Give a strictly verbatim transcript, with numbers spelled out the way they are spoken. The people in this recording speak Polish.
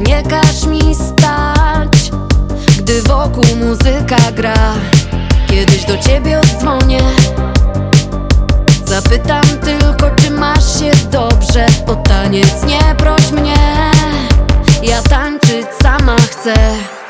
Proszę nie każ mi stać, gdy wokół muzyka gra. Kiedyś do ciebie odzwonię, zapytam tylko, czy masz się dobrze. O taniec nie proś mnie, ja tańczyć sama chcę.